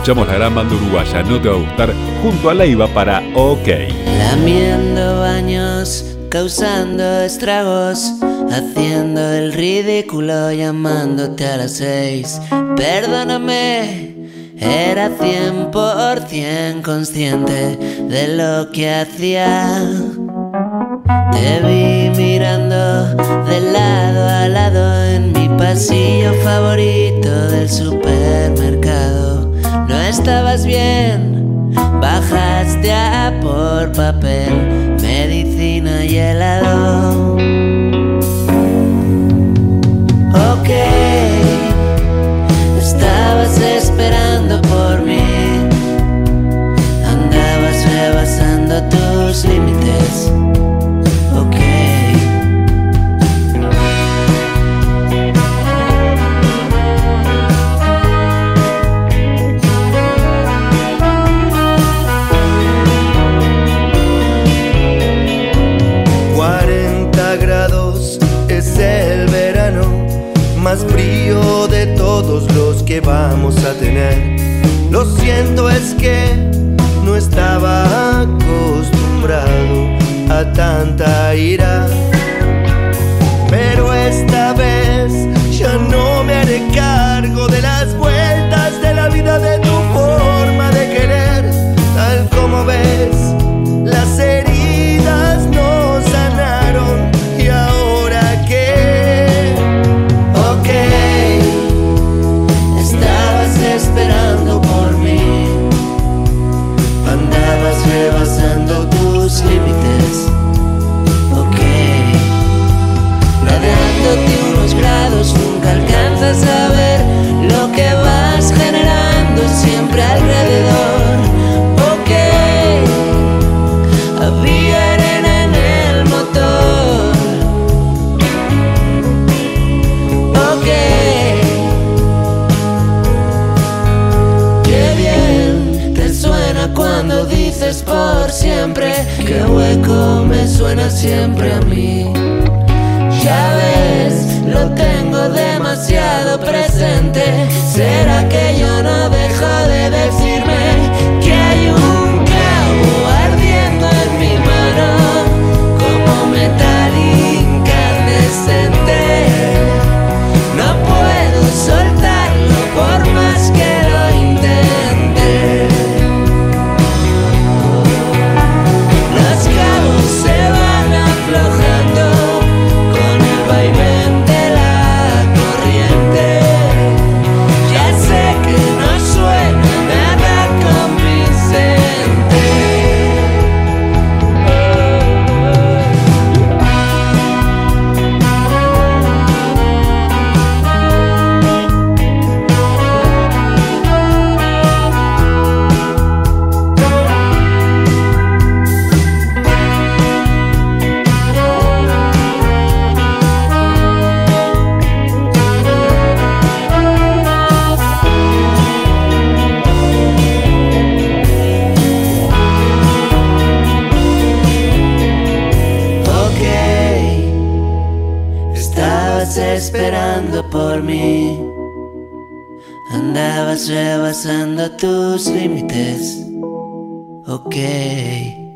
escuchamos la gran banda uruguaya No Te Va a Gustar junto a Leiva para OK. Lamiendo baños, causando estragos, haciendo el ridículo, llamándote a las 6. Perdóname, era 100% consciente de lo que hacía. Te vi mirando de lado a lado en mi pasillo favorito del supermercado. No estabas bien, bajaste a por papel, medicina y helado. Ok, estabas esperando por mí, andabas rebasando tus límites. Ok. 40 grados es el verano más frío de todos los que vamos a tener. Lo siento, es que no estaba acostumbrado a tanta ira, pero esta vez ya no me haré cargo de las vueltas de la vida, de tu forma de querer. Tal como ves, las heridas no sanaron. ¿Y ahora qué? Ok, estabas esperando por mí, andabas rebasando tus límites. Ok, ladeándote unos grados, nunca alcanzas a ver lo que vas generando siempre alrededor. Ok, había arena en el motor. Ok, qué bien te suena cuando dices por siempre. Qué hueco me suena siempre a mí. Ya ves, lo tengo demasiado presente. ¿Será que yo no dejo de decirme que hay un clavo ardiendo en mi mano como metal incandescente? No puedo soltarlo por más que lo intente. Los cabos se van aflojando con el vaivén de la corriente. Ya sé que no suena nada convincente. Ok, estabas esperando por mí, andabas rebasando tus límites. Ok.